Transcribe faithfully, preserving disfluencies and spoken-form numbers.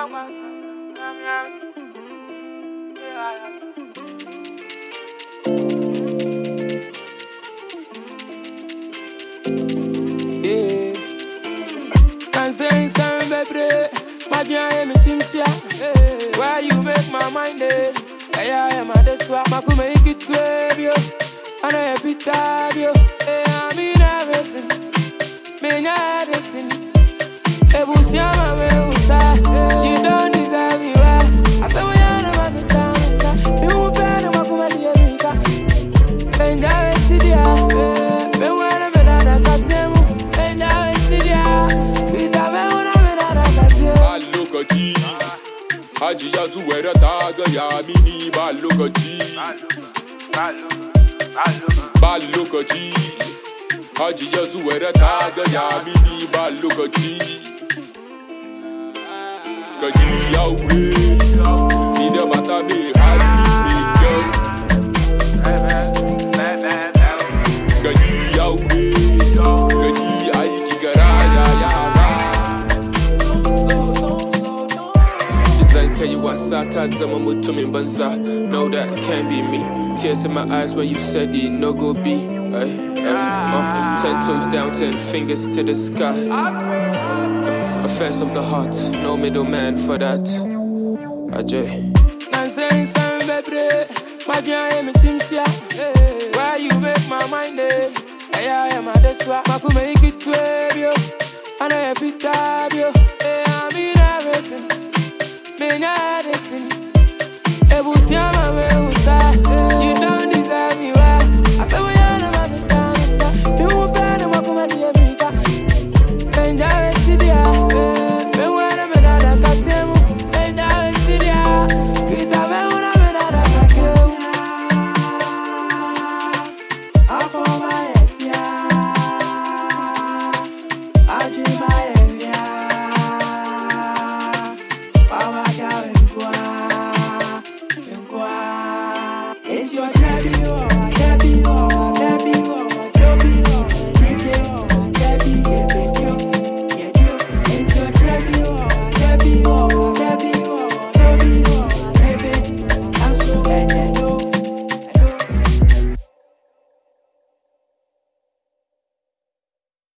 Yeah. Can't say something, baby. My dream is Chimsia. Where you make my mind day. Yeah, I am at the swap. I could make it twelve, yo. And I have it tired, yo. Yeah, I'm in everything. Me, everything. Ebusia, my way, you don't deserve me, right? I said, we are never be down. You will pay the Makumadi America. And I see the eye. Me, when I'm in that Katemu. And I see the eye. Be the man when I'm in that Katemu. Balokati. Haji Yazu, where a tag, Yamini, Balokati. Balokati. Haji Yazu, where a tag, Yamini, Balokati. Kaji yaure, ni de bata me hali me girl. Kaji yaure, kaji aiki garaya yara. It's like kayi wasa ka zama mutumin banza. Know that it can't be me. Tears in my eyes when you said it no go be. Ay, ay, uh, ten toes down, ten fingers to the sky. Affairs of the heart, no middleman for that. Ajay. Can't say something, baby. My dream is Chimsia. Where you make my mind day. Yeah, I am at the swap. I could make it twelve.